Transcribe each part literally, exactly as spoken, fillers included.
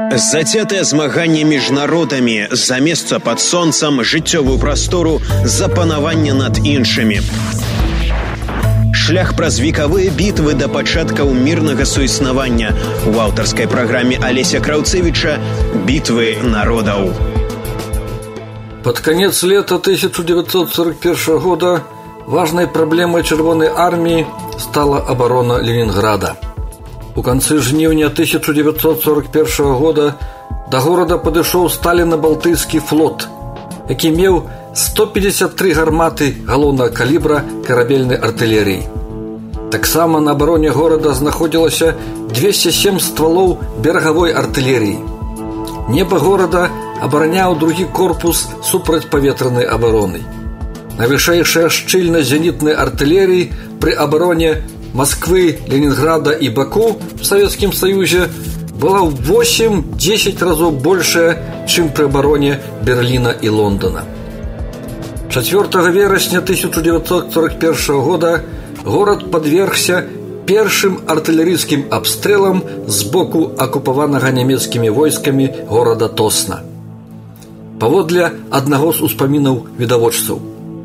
Зацятае змаганне між народамі за месца пад сонцам, жыццёвую прастору, за панаванне над іншымі. Шлях праз векавыя бітвы да пачаткаў мірнага суіснавання у аўтарскай праграме Алеся Краўцевіча «Бітвы народаў». Под конец лета тысяча девятьсот сорок первого года важной проблемой Червоной армии стала оборона Ленинграда. У канцы жніўня тысяча девятьсот сорок первого года до города падышоў Сталіна-Балтыйскі флот, які меў сто пятьдесят три гарматы галоўнага калібра карабельнай артылерыі. Таксама на абароне горада знаходзілася двести семь стволаў берагавой артылерыі. Неба горада абараняў другі корпус супрацьпаветранай абароны. Найвышэйшая шчыльнасць зенітнай артылерыі пры абароне Москвы, Ленинграда и Баку в Советском Союзе была в восемь-десять разов большая, чем при обороне Берлина и Лондона. четвёртого вересня тысяча девятьсот сорок первого года город подвергся первым артиллерийским обстрелам с боку оккупованного немецкими войсками города Тосна. Паводле одного из успоминов видоводцев.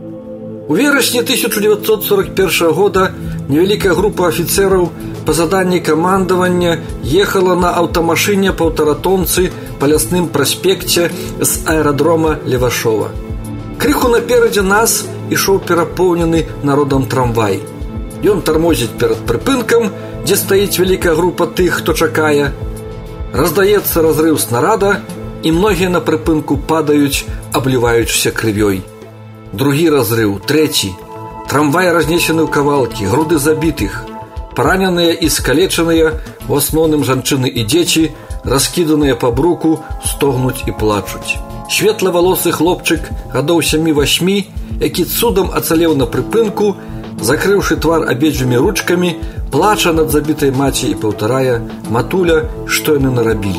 У вересня тысяча девятьсот сорок первого года невеликая группа офицеров по заданию командования ехала на автомашине полторатонцы по Лясным проспекте с аэродрома Левашова. Крыху напереди нас ішоў перапоўнены народом трамвай. Ён тормозит перед прыпынкам, где стоит великая группа тых, кто чакае. Раздается разрыв снарада, и многие на прыпынку падают, обливаючись крывёй. Другі разрыв, третий. Трамвай разнесены ў кавалкі, груды забітых. Параненыя і скалечаныя, в асноўным жанчыны і дзеці, раскіданыя па бруку, стогнуць і плачуць. Светлавалосы хлопчык гадоў сямі-васьмі, які цудам ацалеў на прыпынку, закрыўшы твар абедзвюмі ручкамі, плача над забітай маці і паўтарае: «Матуля, што яны нарабілі».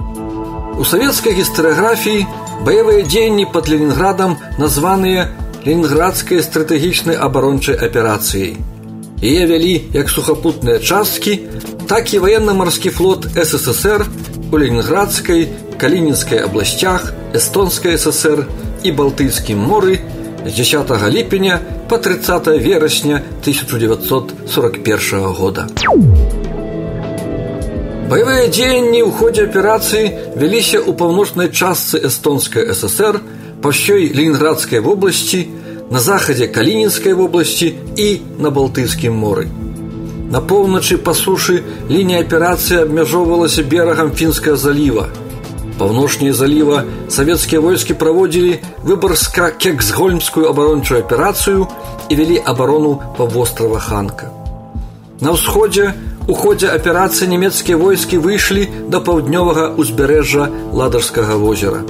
У савецкай гістарыяграфіі баявыя дзеянні пад Ленинградам названыя Ленинградской стратегічнай абарончай аперацыяй. Яе вялі як сухапутныя часткі, так і военно-марскі флот СССР у Ленинградской, Калининской областях, Эстонской ССР и Балтыйскім моры з дзесятага ліпеня по тридцатое вересня тысяча девятьсот сорок первого года. Баявыя дзеянні ў ходзе аперацыі вяліся ў паўночнай частцы Эстонской ССР, по всей Ленинградской области, на заходе Калининской области и на Балтыйскім моры. На поўначы по суше линия операции абмяжоўвалась берегом Финского залива. Паўночней залива советские войски проводили Выборгско-Кексгольмскую оборончую операцию и вели оборону по острова Ханка. На ўсходзе у ходе операции немецкие войски вышли до паўднёвага узбярэжжа Ладожскага озера.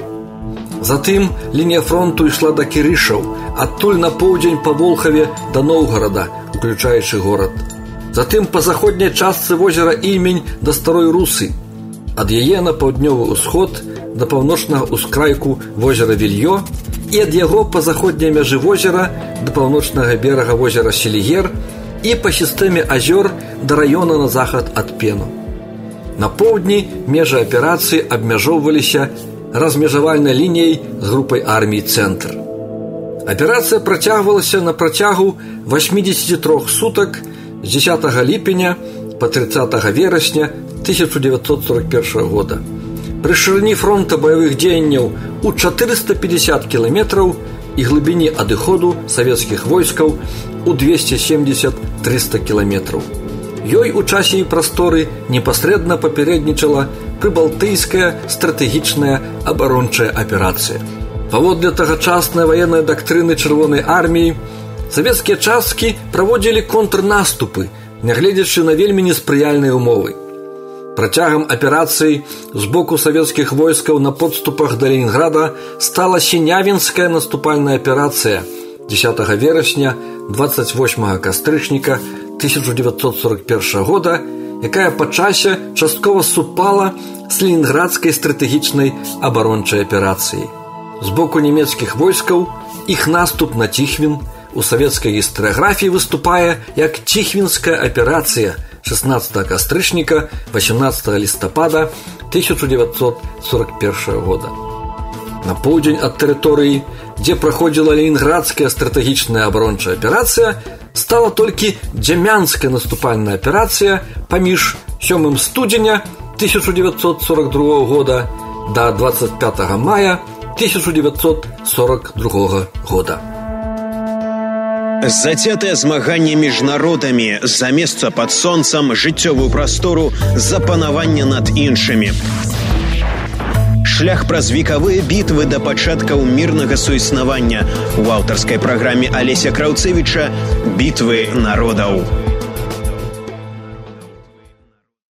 Затым лінія фронту ішла до Кірышаў, адтуль на поўдзень па Волхаве до Новгорода, уключаючы горад. Затым па заходняй частцы возера Ільмень до Старой Русы, ад яе на паўднёвы ўсход до паўночнага ўскрайку возера Вільё і ад яго па заходняй мяжы возера до паўночнага берага возера Селігер і па сістэме азёр до раёна на захад ад Пену. На поўдні межы аперацыі абмяжоўваліся размежавальнай лініяй з групай армій «Цэнтр». Аперацыя працягвалася на працягу восьмидесяти трёх сутак з дзесятага ліпеня по тридцатое вересня тысяча девятьсот сорок первого года. Пры шырыні фронта баявых дзеянняў у четыреста пятьдесят кіламетраў і глыбіні адыходу савецкіх войскаў у двести семьдесят - триста кіламетраў. Ёй у часе і прасторы непасрэдна папярэднічала прыбалтыйская стратэгічная абарончая аперацыя. Паводле тагачаснай ваеннай дактрыны Чырвонай арміі, савецкія часткі праводзілі контрнаступы, нягледзячы на вельмі неспрыяльныя умовы. Працягам аперацыі з боку савецкіх войскаў на подступах да Ленинграда стала Сінявінская наступальная аперацыя дзесятага верасня двадцать восьмага кастрычніка тысяча девятьсот сорок первого года, якая па часе часткова супала з Ленинградскай стратэгічнай абарончай аперацыяй. З боку нямецкіх войскаў іх наступ на Тихвин у савецкай гістарыяграфіі выступае як Тихвинская аперацыя шестнадцатого кастрычніка восемнадцатого лістапада тысяча девятьсот сорок первого года. На поўдзень ад тэрыторыі, дзе праходзіла ленінградская стратэгічная абарончая аперацыя, стала толькі дзямянская наступальная аперацыя паміж сёмым студзеня тысяча девятьсот сорок другого года да двадцать пятого мая тысяча девятьсот сорок другого года. Зацятае змаганне між народамі за месца пад сонцам, жыццёвую прастору, за панаванне над іншымі. Шлях праз векавыя бітвы да пачаткаў мірнага суіснавання у аўтарскай праграме Алеся Краўцевіча «Бітвы народаў».